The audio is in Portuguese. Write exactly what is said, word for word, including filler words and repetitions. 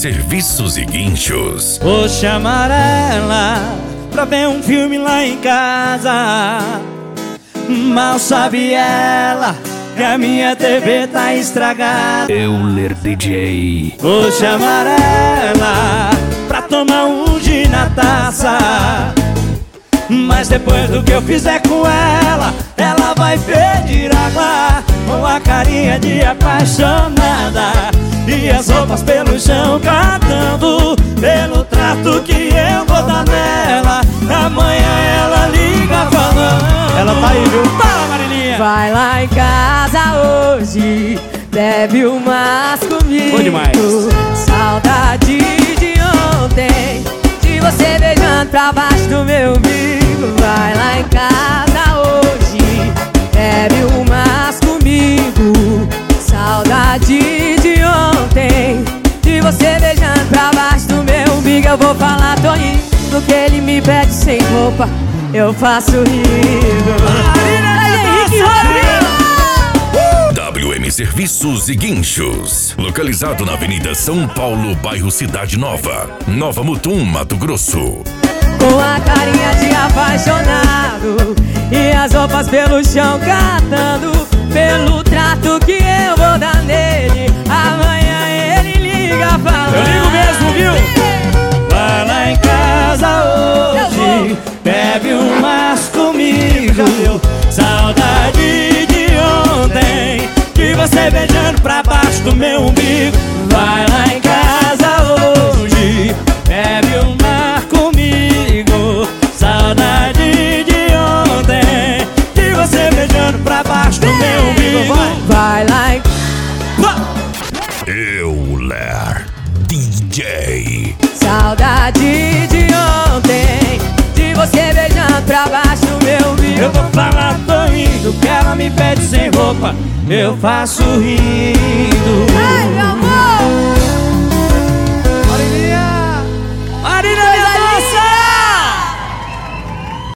Serviços e Guinchos. Vou chamar ela pra ver um filme lá em casa. Mal sabe ela que a minha T V tá estragada. Euler D J. Vou chamar ela pra tomar um gin na taça. Mas depois do que eu fizer com ela, ela vai pedir água com a carinha de apaixonada e as roupas pelo chão cantando pelo trato que eu vou dar nela. Amanhã ela liga falando. Ela tá aí, viu? Fala, Marilinha! Vai lá em casa hoje, bebe umas comigo. Bom demais. Saudade de ontem, de você beijando pra baixo do meu umbigo. Vai lá em casa hoje, bebe umas comigo. Saudade de ontem, de você beijando pra baixo do meu umbigo. Eu vou falar, tô indo, que ele me pede sem roupa, eu faço rindo. W M Serviços e Guinchos. Localizado na Avenida São Paulo, bairro Cidade Nova, Nova Mutum, Mato Grosso. Com a carinha de apaixonado e as roupas pelo chão catando pelo trato que eu vou dar nele. Amanhã ele liga falando. Eu ligo mesmo, viu? Vai lá em casa hoje, bebe umas comigo. Saudade de ontem, de você beijando pra baixo do meu umbigo. Vai lá em casa hoje, bebe uma comigo. Saudade de ontem, de você beijando pra baixo do meu umbigo. Vai, vai lá em... Euler D J. Saudade de ontem, de você beijando pra baixo do meu umbigo. Eu vou falar, tô indo, que ela me pede sem roupa, eu faço rindo. Ai,